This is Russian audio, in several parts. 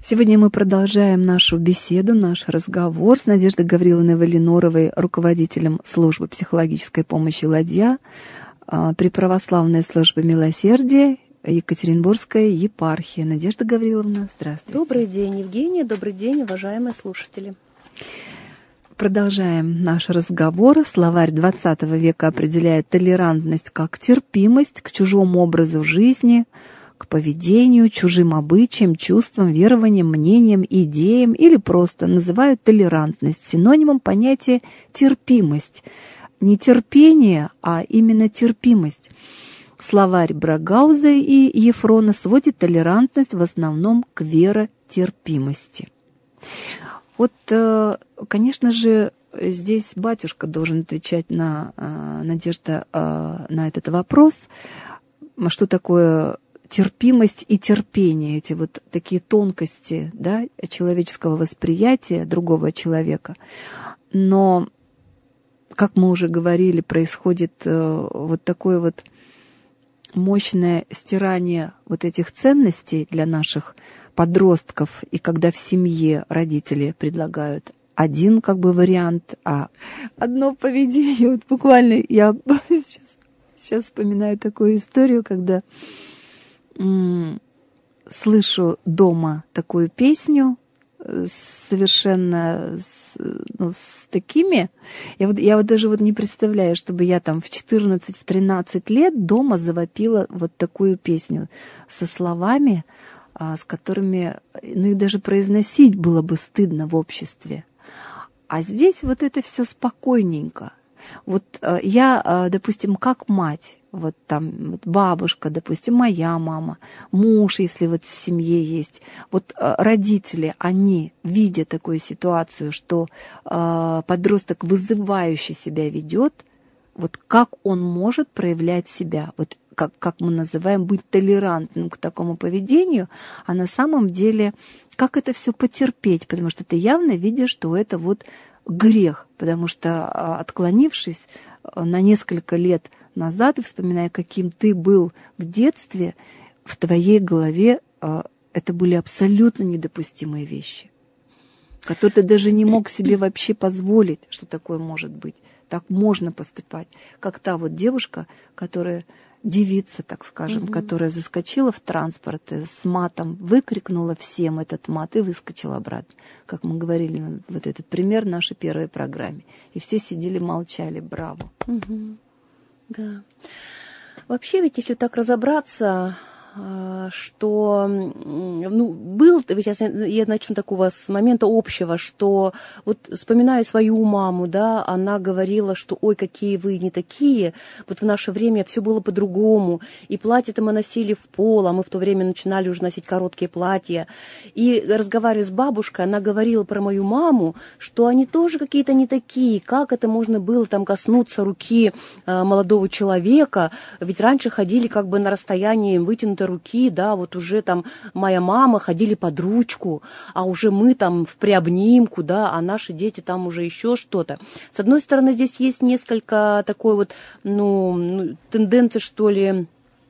Сегодня мы продолжаем нашу беседу, наш разговор с Надеждой Гавриловной Валиноровой, руководителем службы психологической помощи «Ладья» при Православной службе милосердия Екатеринбургской епархии. Надежда Гавриловна, здравствуйте. Добрый день, Евгения, добрый день, уважаемые слушатели. Продолжаем наш разговор. Словарь XX века определяет толерантность как терпимость к чужому образу жизни, к поведению, чужим обычаям, чувствам, верованиям, мнениям, идеям или просто называют толерантность синонимом понятия терпимость. Не терпение, а именно терпимость. Словарь Брагауза и Ефрона сводит толерантность в основном к веротерпимости. Вот, конечно же, здесь батюшка должен отвечать Надежда, на этот вопрос, что такое терпимость и терпение, эти вот такие тонкости, да, человеческого восприятия другого человека. Но, как мы уже говорили, происходит вот такое вот мощное стирание вот этих ценностей для наших подростков, и когда в семье родители предлагают один как бы вариант, а одно поведение, вот буквально я сейчас вспоминаю такую историю, когда слышу дома такую песню совершенно с такими... Я вот даже вот не представляю, чтобы я там в 14-13 лет дома завопила вот такую песню со словами, с которыми, ну и даже произносить было бы стыдно в обществе. А здесь вот это все спокойненько. Вот я, допустим, как мать, вот там вот бабушка, допустим, моя мама, муж, если вот в семье есть, вот родители, они, видя такую ситуацию, что подросток вызывающе себя ведет, вот как он может проявлять себя, вот как мы называем, быть толерантным к такому поведению, а на самом деле, как это все потерпеть, потому что ты явно видишь, что это вот грех, потому что, отклонившись на несколько лет назад и вспоминая, каким ты был в детстве, в твоей голове это были абсолютно недопустимые вещи, которые ты даже не мог себе вообще позволить, что такое может быть. Так можно поступать. Как та вот девушка, которая девица, так скажем, которая заскочила в транспорт и с матом выкрикнула всем этот мат и выскочила обратно. Как мы говорили, вот этот пример в нашей первой программе. И все сидели, молчали. Браво. Да. Вообще, ведь если так разобраться, что, был, сейчас я начну такого с момента общего, что вот вспоминаю свою маму, да, она говорила, что ой, какие вы не такие, вот в наше время все было по-другому, и платья-то мы носили в пол, а мы в то время начинали уже носить короткие платья, и разговаривая с бабушкой, она говорила про мою маму, что они тоже какие-то не такие, как это можно было там коснуться руки молодого человека, ведь раньше ходили как бы на расстоянии вытянутой руки, да, вот уже там моя мама ходили под ручку, а уже мы там в приобнимку, да, а наши дети там уже еще что-то. С одной стороны, здесь есть несколько такой вот, тенденций, что ли,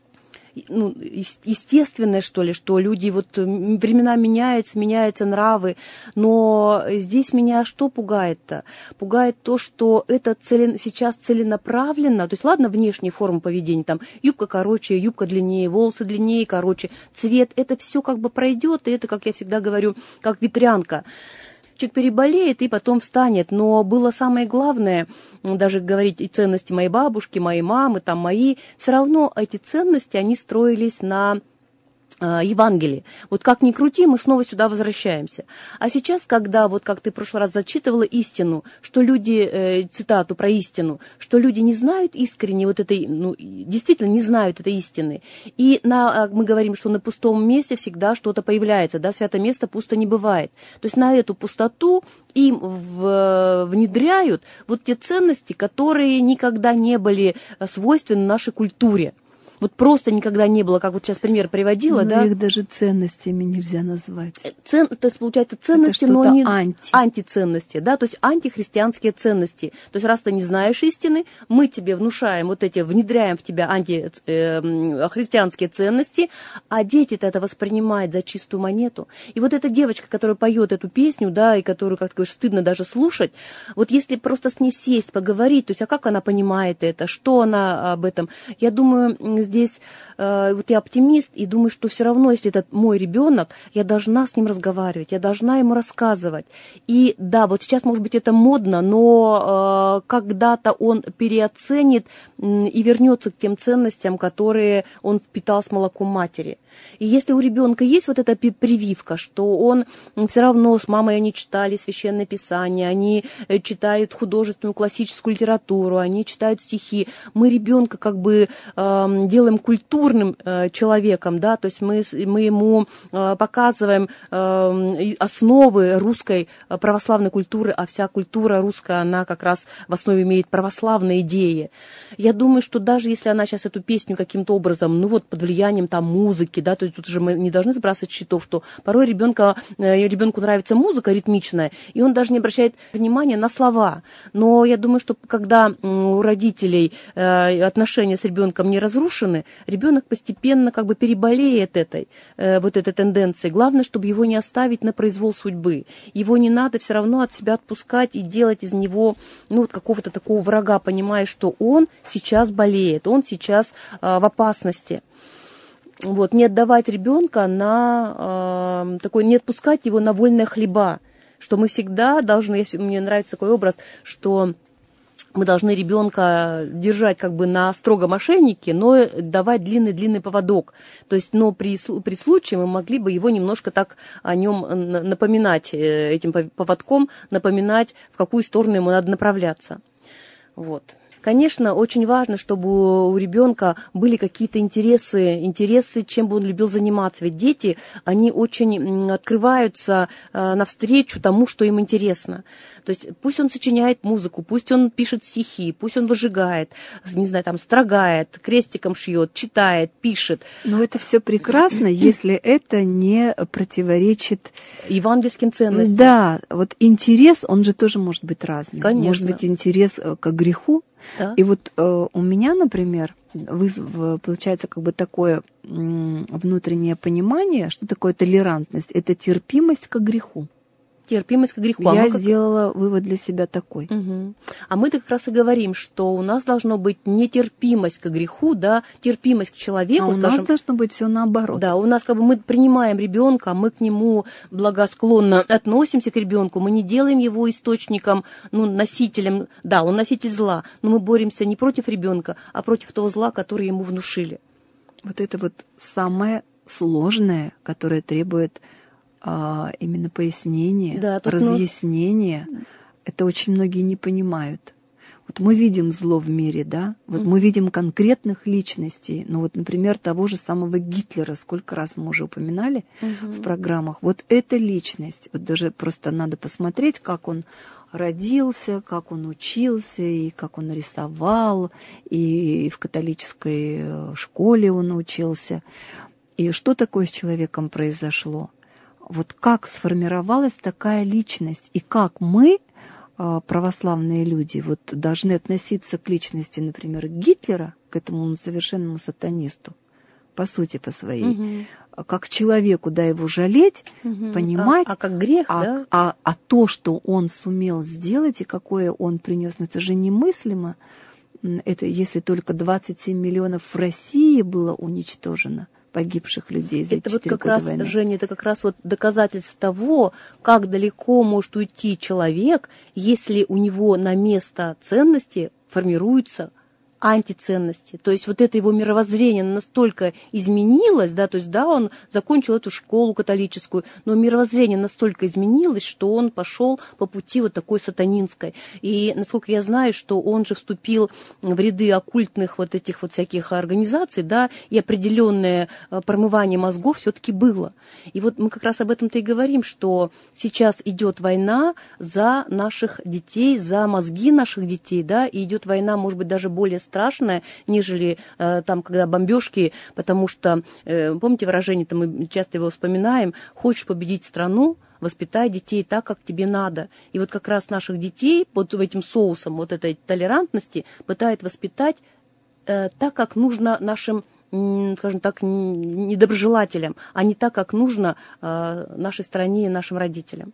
естественное, что ли, что люди, вот времена меняются нравы, но здесь меня что пугает-то? Пугает то, что это сейчас целенаправленно, то есть, ладно, внешняя форма поведения, там, юбка короче, юбка длиннее, волосы длиннее, короче, цвет, это все как бы пройдет, и это, как я всегда говорю, как ветрянка. Человек переболеет и потом встанет, но было самое главное, даже говорить и ценности моей бабушки, моей мамы, там мои, все равно эти ценности, они строились на Евангелие. Вот как ни крути, мы снова сюда возвращаемся. А сейчас, когда, вот как ты в прошлый раз зачитывала истину, что люди, цитату про истину, что люди не знают искренне вот этой, действительно не знают этой истины. И мы говорим, что на пустом месте всегда что-то появляется, да, святое место пусто не бывает. То есть на эту пустоту им внедряют вот те ценности, которые никогда не были свойственны нашей культуре. вот просто никогда не было, как вот сейчас пример приводила, но да? их даже ценностями нельзя назвать. То есть, получается, ценности, это но они антиценности, да, то есть антихристианские ценности. То есть, раз ты не знаешь истины, мы тебе внушаем вот эти, внедряем в тебя антихристианские ценности, а дети-то это воспринимают за чистую монету. И вот эта девочка, которая поет эту песню, да, и которую, как ты говоришь, стыдно даже слушать, вот если просто с ней сесть, поговорить, то есть, а как она понимает это, что она об этом, я думаю, здесь вот я оптимист и думаю, что все равно, если это мой ребенок, я должна с ним разговаривать, я должна ему рассказывать. И да, вот сейчас, может быть, это модно, но когда-то он переоценит и вернется к тем ценностям, которые он впитал с молоком матери. И если у ребенка есть вот эта прививка, что он все равно с мамой они читали священное писание, они читают художественную классическую литературу, они читают стихи, мы ребенка как бы делаем культурным человеком, да, то есть мы ему показываем основы русской православной культуры, а вся культура русская, она как раз в основе имеет православные идеи. Я думаю, что даже если она сейчас эту песню каким-то образом, ну вот под влиянием там музыки, да, то есть тут уже мы не должны сбрасывать счетов, что порой ребенку нравится музыка ритмичная, и он даже не обращает внимания на слова. Но я думаю, что когда у родителей отношения с ребенком не разрушены, ребенок постепенно как бы переболеет вот этой тенденцией. Главное, чтобы его не оставить на произвол судьбы. Его не надо все равно от себя отпускать и делать из него ну, вот какого-то такого врага, понимая, что он сейчас болеет, он сейчас в опасности. Вот, не отдавать ребенка на такой, не отпускать его на вольные хлеба, что мы всегда должны, если мне нравится такой образ, что мы должны ребенка держать как бы на строгом ошейнике, но давать длинный-длинный поводок. То есть, но при случае мы могли бы его немножко так о нем напоминать, этим поводком напоминать, в какую сторону ему надо направляться. Вот. Конечно, очень важно, чтобы у ребенка были какие-то интересы, чем бы он любил заниматься. Ведь дети, они очень открываются навстречу тому, что им интересно. То есть пусть он сочиняет музыку, пусть он пишет стихи, пусть он выжигает, не знаю, там, строгает, крестиком шьет, читает, пишет. Но это все прекрасно, если это не противоречит евангельским ценностям. Да, вот интерес, он же тоже может быть разный. Конечно. Может быть интерес к греху. Да. И вот у меня, например, получается как бы такое внутреннее понимание, что такое толерантность. Это терпимость к греху. Терпимость к греху. Я сделала вывод для себя такой. Угу. А мы-то как раз и говорим, что у нас должно быть нетерпимость к греху, да, терпимость к человеку. А у нас должно быть все наоборот. Да, у нас как бы мы принимаем ребенка, мы к нему благосклонно относимся к ребенку, мы не делаем его источником, ну, носителем. Да, он носитель зла, но мы боремся не против ребенка, а против того зла, которое ему внушили. Вот это вот самое сложное, которое требует именно пояснения, да, разъяснения. Это очень многие не понимают. Вот мы видим зло в мире, да, вот мы видим конкретных личностей, ну вот, например, того же самого Гитлера, сколько раз мы уже упоминали в программах, вот эта личность, вот даже просто надо посмотреть, как он родился, как он учился, и как он рисовал, и в католической школе он учился, и что такое с человеком произошло. Вот как сформировалась такая личность, и как мы, православные люди, вот должны относиться к личности, например, Гитлера, к этому совершенному сатанисту, по сути, по своей, как к человеку, да, его жалеть, понимать. А как грех, да? А то, что он сумел сделать и какое он принес, ну это же немыслимо. Это если только 27 миллионов в России было уничтожено. Погибших людей за 4 года войны. Это вот как раз, Женя, это как раз вот доказательство того, как далеко может уйти человек, если у него на место ценности формируются антиценности. То есть вот это его мировоззрение настолько изменилось, да, то есть да, он закончил эту школу католическую, но мировоззрение настолько изменилось, что он пошел по пути вот такой сатанинской. И насколько я знаю, что он же вступил в ряды оккультных вот этих вот всяких организаций, да, и определенное промывание мозгов все-таки было. И вот мы как раз об этом-то и говорим, что сейчас идет война за наших детей, за мозги наших детей, да, и идет война, может быть, даже более страшное, нежели там, когда бомбежки, потому что, помните выражение, мы часто его вспоминаем, хочешь победить страну, воспитай детей так, как тебе надо. И вот как раз наших детей под этим соусом вот этой толерантности пытают воспитать так, как нужно нашим, скажем так, недоброжелателям, а не так, как нужно нашей стране и нашим родителям.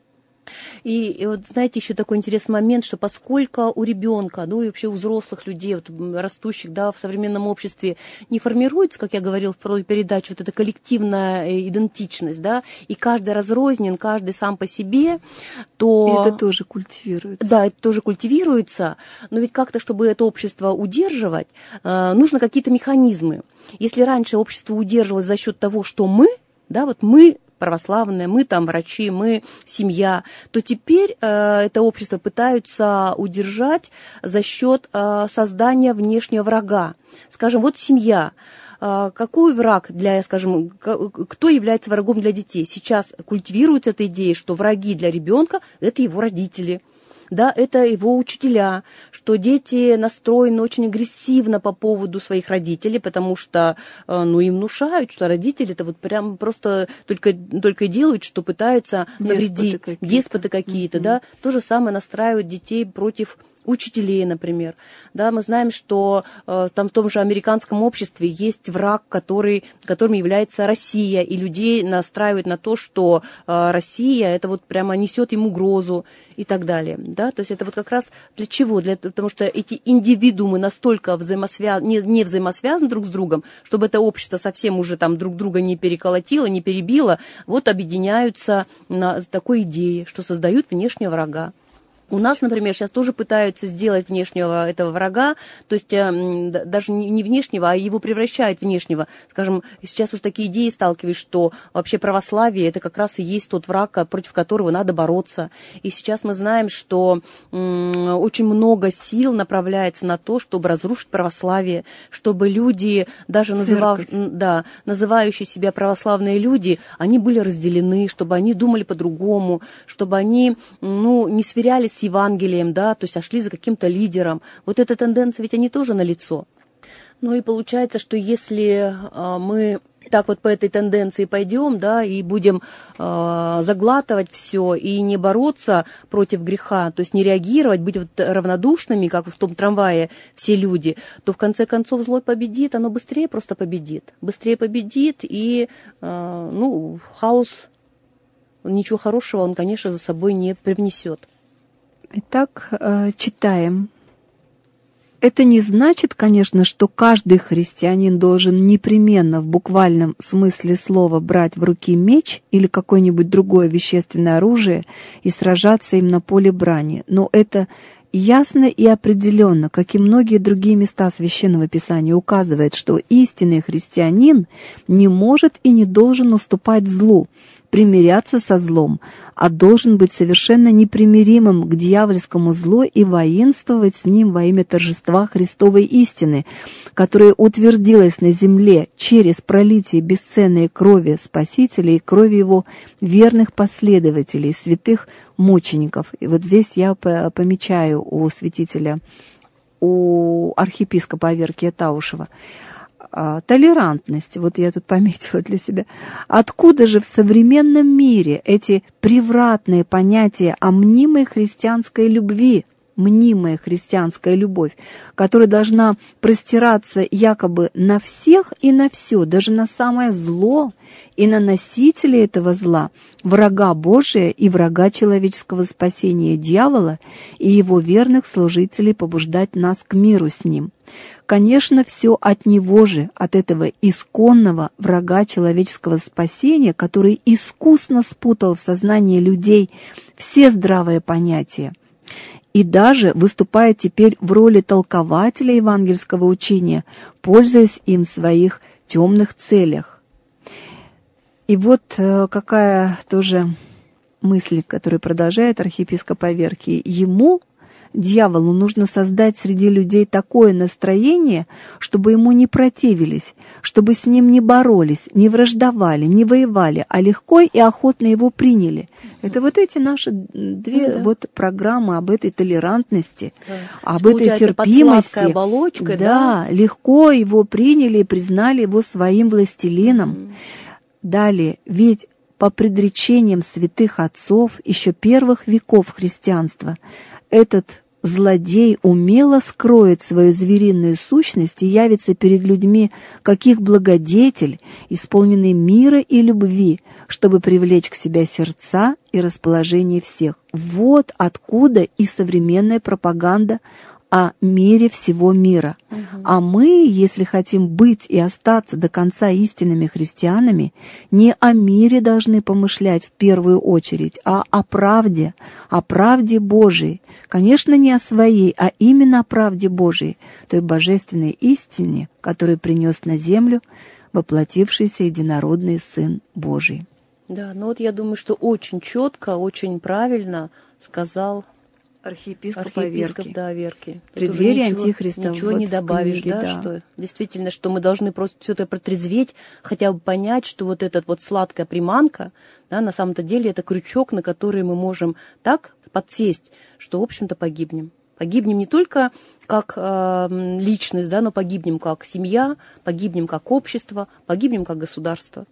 И вот, знаете, еще такой интересный момент, что поскольку у ребенка, ну и вообще у взрослых людей, вот, растущих, да, в современном обществе, не формируется, как я говорила в прошлой передаче, вот эта коллективная идентичность, да, и каждый разрознен, каждый сам по себе, то... И это тоже культивируется. Да, это тоже культивируется, но ведь как-то, чтобы это общество удерживать, нужно какие-то механизмы. Если раньше общество удерживалось за счет того, что мы, да, вот мы православные, мы там врачи, мы семья, то теперь это общество пытаются удержать за счет создания внешнего врага. Скажем, вот семья. Какой враг для, скажем, кто является врагом для детей? Сейчас культивируется эта идея, что враги для ребенка – это его родители. Да, это его учителя, что дети настроены очень агрессивно по поводу своих родителей, потому что, ну, им внушают, что родители это вот прям просто только и делают, что пытаются навредить, деспоты какие-то, да. То же самое настраивают детей против учителей, например. Да, мы знаем, что там в том же американском обществе есть враг, которым является Россия, и людей настраивают на то, что Россия это вот прямо несет им угрозу и так далее. Да? То есть это вот как раз для чего? Потому что эти индивидуумы настолько не взаимосвязаны друг с другом, чтобы это общество совсем уже там друг друга не переколотило, не перебило, вот объединяются на такой идее, что создают внешнего врага. У нас, например, сейчас тоже пытаются сделать внешнего этого врага, то есть даже не внешнего, а его превращают в внешнего. Скажем, сейчас уже такие идеи сталкиваюсь, что вообще православие – это как раз и есть тот враг, против которого надо бороться. И сейчас мы знаем, что очень много сил направляется на то, чтобы разрушить православие, чтобы люди, даже называющие себя православные люди, они были разделены, чтобы они думали по-другому, чтобы они не сверялись с Евангелием, да, то есть шли за каким-то лидером. Вот эта тенденция, ведь они тоже налицо. Ну и получается, что если мы так вот по этой тенденции пойдем, да, и будем заглатывать все и не бороться против греха, то есть не реагировать, быть вот равнодушными, как в том трамвае все люди, то в конце концов зло победит, оно быстрее просто победит. Быстрее победит, и хаос, ничего хорошего он, конечно, за собой не привнесет. Итак, читаем. Это не значит, конечно, что каждый христианин должен непременно в буквальном смысле слова брать в руки меч или какое-нибудь другое вещественное оружие и сражаться им на поле брани. Но это ясно и определенно, как и многие другие места Священного Писания, указывает, что истинный христианин не может и не должен уступать злу, примиряться со злом, а должен быть совершенно непримиримым к дьявольскому злу и воинствовать с ним во имя торжества Христовой истины, которая утвердилась на земле через пролитие бесценной крови Спасителя и крови Его верных последователей, святых мучеников. И вот здесь я помечаю у святителя, у архиепископа Аверкия Таушева, толерантность, вот я тут пометила для себя. Откуда же в современном мире эти превратные понятия о мнимой христианской любви, мнимая христианская любовь, которая должна простираться якобы на всех и на все, даже на самое зло и на носителей этого зла, врага Божия и врага человеческого спасения дьявола и его верных служителей побуждать нас к миру с ним? Конечно, все от него же, от этого исконного врага человеческого спасения, который искусно спутал в сознании людей все здравые понятия, и даже выступает теперь в роли толкователя евангельского учения, пользуясь им в своих темных целях. И вот какая тоже мысль, которую продолжает архиепископ Аверкий. Ему, Дьяволу нужно создать среди людей такое настроение, чтобы ему не противились, чтобы с ним не боролись, не враждовали, не воевали, а легко и охотно его приняли. Это вот эти наши две вот программы об этой толерантности, об этой терпимости. Под оболочкой, да, легко его приняли и признали его своим властелином. Далее, ведь по предречениям святых отцов еще первых веков христианства этот злодей умело скроет свою звериную сущность и явится перед людьми как их благодетель, исполненный мира и любви, чтобы привлечь к себе сердца и расположение всех. Вот откуда и современная пропаганда о мире всего мира. А мы, если хотим быть и остаться до конца истинными христианами, не о мире должны помышлять в первую очередь, а о правде Божией. Конечно, не о своей, а именно о правде Божией, той божественной истине, которую принес на землю воплотившийся единородный Сын Божий. Да, ну вот я думаю, что очень четко, очень правильно сказал архиепископ Аверкий. Да, Аверкий. Преддверие Антихриста. Ничего не добавишь, книге, да, что действительно, что мы должны просто все это протрезветь, хотя бы понять, что вот эта вот сладкая приманка, да, на самом-то деле это крючок, на который мы можем так подсесть, что, в общем-то, погибнем. Погибнем не только как личность, да, но погибнем как семья, погибнем как общество, погибнем как государство.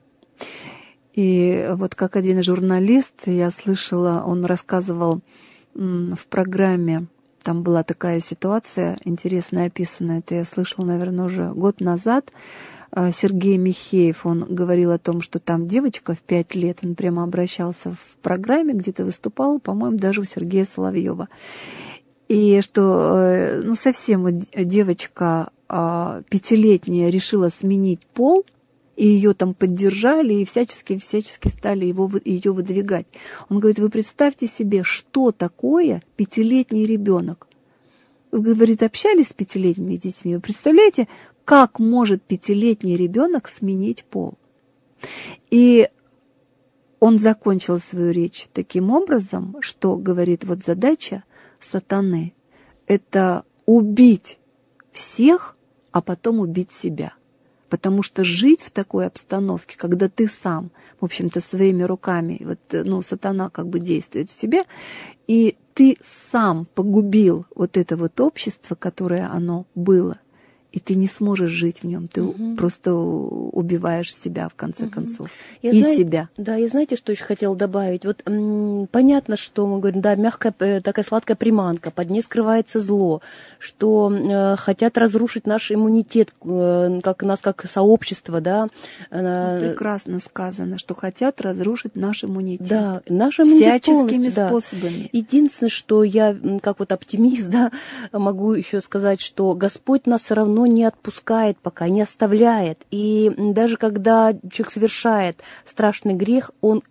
И вот как один журналист, я слышала, он рассказывал в программе, там была такая ситуация, интересно описана, это я слышала, наверное, уже год назад. Сергей Михеев, он говорил о том, что там девочка в 5 лет, он прямо обращался в программе, где-то выступал, по-моему, даже у Сергея Соловьева. И что, ну, совсем вот девочка 5-летняя решила сменить пол, и ее там поддержали, и всячески стали ее выдвигать. Он говорит, вы представьте себе, что такое 5-летний ребенок. Вы, говорит, общались с 5-летними детьми. Вы представляете, как может 5-летний ребенок сменить пол? И он закончил свою речь таким образом, что, говорит, вот задача сатаны — это убить всех, а потом убить себя. Потому что жить в такой обстановке, когда ты сам, в общем-то, своими руками, вот, ну, сатана как бы действует в тебе, и ты сам погубил вот это вот общество, которое оно было, и ты не сможешь жить в нем, ты просто убиваешь себя, в конце концов, себя. Да, я знаете, что еще хотела добавить? Вот понятно, что мы говорим, да, мягкая, такая сладкая приманка, под ней скрывается зло, что хотят разрушить наш иммунитет, как нас, как сообщество, да. Прекрасно сказано, что хотят разрушить наш иммунитет. Да, наш иммунитет всяческими способами. Да. Единственное, что я, как вот оптимист, да, могу еще сказать, что Господь нас все равно не отпускает пока, не оставляет. И даже когда человек совершает страшный грех, он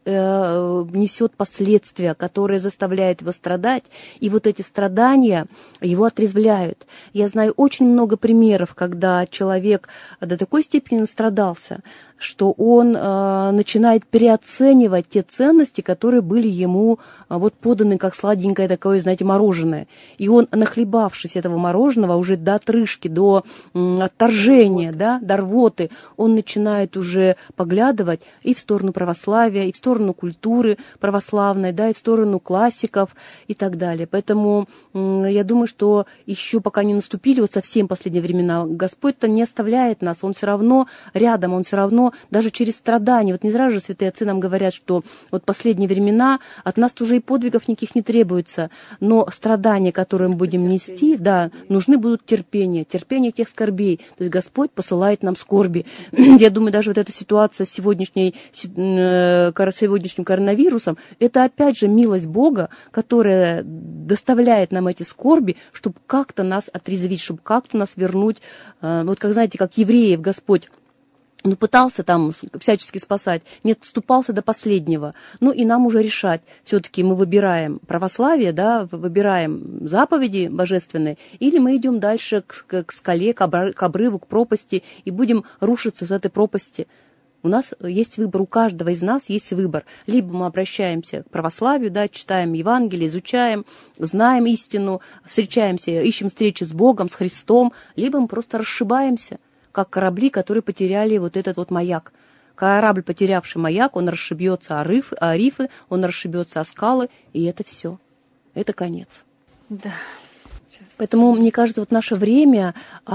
несет последствия, которые заставляют его страдать. И вот эти страдания его отрезвляют. Я знаю очень много примеров, когда человек до такой степени настрадался, что он начинает переоценивать те ценности, которые были ему вот поданы как сладенькое такое, знаете, мороженое. И он, нахлебавшись этого мороженого уже до отрыжки, до отторжения, да, до рвоты, он начинает уже поглядывать и в сторону православия, и в сторону культуры православной, да, и в сторону классиков и так далее. Поэтому я думаю, что еще пока не наступили вот совсем последние времена, Господь-то не оставляет нас, Он все равно рядом, Он все равно даже через страдания. Вот не сразу же святые отцы нам говорят, что вот последние времена от нас уже и подвигов никаких не требуется, но страдания, которые мы будем нести, да, нужны будут терпение тех скорбей. То есть Господь посылает нам скорби. Я думаю, даже вот эта ситуация с сегодняшним коронавирусом, это опять же милость Бога, которая доставляет нам эти скорби, чтобы как-то нас отрезвить, чтобы как-то нас вернуть. Вот как, знаете, как евреев Господь пытался там всячески спасать, не отступался до последнего. Ну и нам уже решать, все-таки мы выбираем православие, да, выбираем заповеди божественные, или мы идем дальше к скале, к обрыву, к пропасти, и будем рушиться с этой пропасти. У нас есть выбор, у каждого из нас есть выбор. Либо мы обращаемся к православию, да, читаем Евангелие, изучаем, знаем истину, встречаемся, ищем встречи с Богом, с Христом, либо мы просто расшибаемся, как корабли, которые потеряли вот этот вот маяк. Корабль, потерявший маяк, он расшибется о рифы, он расшибется о скалы, и это все. Это конец. Да. Поэтому, мне кажется, вот наше время,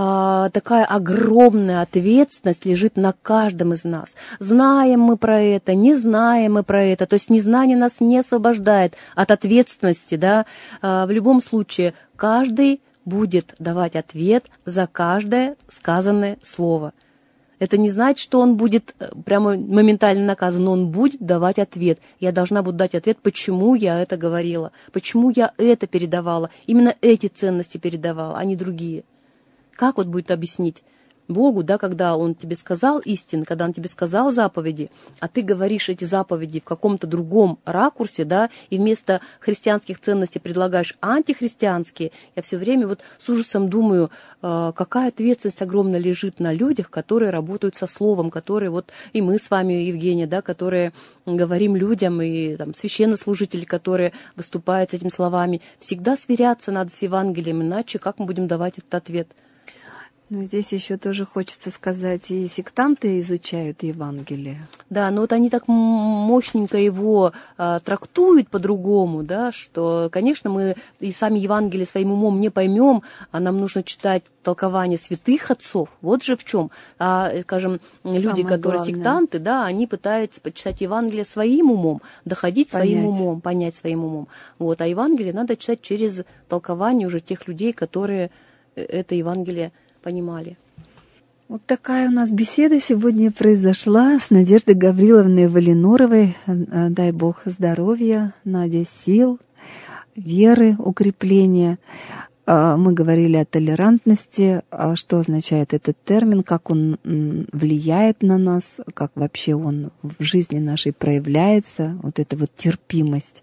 такая огромная ответственность лежит на каждом из нас. Знаем мы про это, не знаем мы про это. То есть незнание нас не освобождает от ответственности. Да? В любом случае, каждый будет давать ответ за каждое сказанное слово. Это не значит, что он будет прямо моментально наказан, но он будет давать ответ. Я должна буду дать ответ, почему я это говорила, почему я это передавала, именно эти ценности передавала, а не другие. Как вот будет объяснить Богу, да, когда Он тебе сказал истину, когда Он тебе сказал заповеди, а ты говоришь эти заповеди в каком-то другом ракурсе, да, и вместо христианских ценностей предлагаешь антихристианские. Я все время вот с ужасом думаю, какая ответственность огромная лежит на людях, которые работают со словом, которые вот и мы с вами, Евгения, да, которые говорим людям, и там священнослужители, которые выступают с этими словами. Всегда сверяться надо с Евангелием, иначе как мы будем давать этот ответ? Ну, здесь еще тоже хочется сказать, и сектанты изучают Евангелие. Да, но вот они так мощненько его трактуют по-другому, да, что, конечно, мы и сами Евангелие своим умом не поймем, а нам нужно читать толкование святых отцов. Вот же в чем. Скажем, люди, которые сектанты, да, они пытаются почитать Евангелие своим умом, доходить своим умом, понять своим умом. Вот, а Евангелие надо читать через толкование уже тех людей, которые это Евангелие понимали. Вот такая у нас беседа сегодня произошла с Надеждой Гавриловной Валинуровой. Дай Бог здоровья, Надя, сил, веры, укрепления. Мы говорили о толерантности, что означает этот термин, как он влияет на нас, как вообще он в жизни нашей проявляется, вот эта вот терпимость,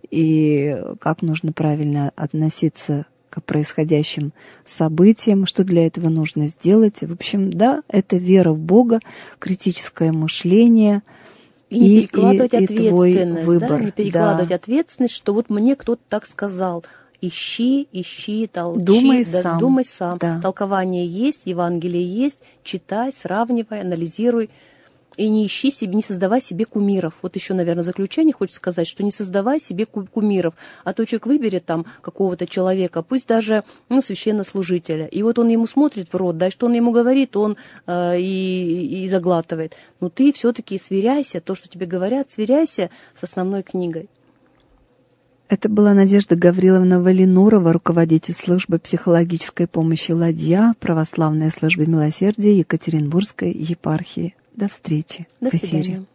и как нужно правильно относиться к происходящим событиям, что для этого нужно сделать. В общем, да, это вера в Бога, критическое мышление и не перекладывать ответственность, твой выбор. Да? Не перекладывать ответственность, что вот мне кто-то так сказал. Ищи, толчи, думай сам. Думай сам. Да. Толкование есть, Евангелие есть, читай, сравнивай, анализируй. И не ищи себе, не создавай себе кумиров. Вот еще, наверное, в заключение хочется сказать, что не создавай себе кумиров. А то человек выберет там какого-то человека, пусть даже священнослужителя. И вот он ему смотрит в рот, да, и что он ему говорит, он и заглатывает. Но ты все-таки сверяйся, то, что тебе говорят, сверяйся с основной книгой. Это была Надежда Гавриловна Валинурова, руководитель службы психологической помощи «Ладья», православная служба милосердия Екатеринбургской епархии. До встречи. До свидания.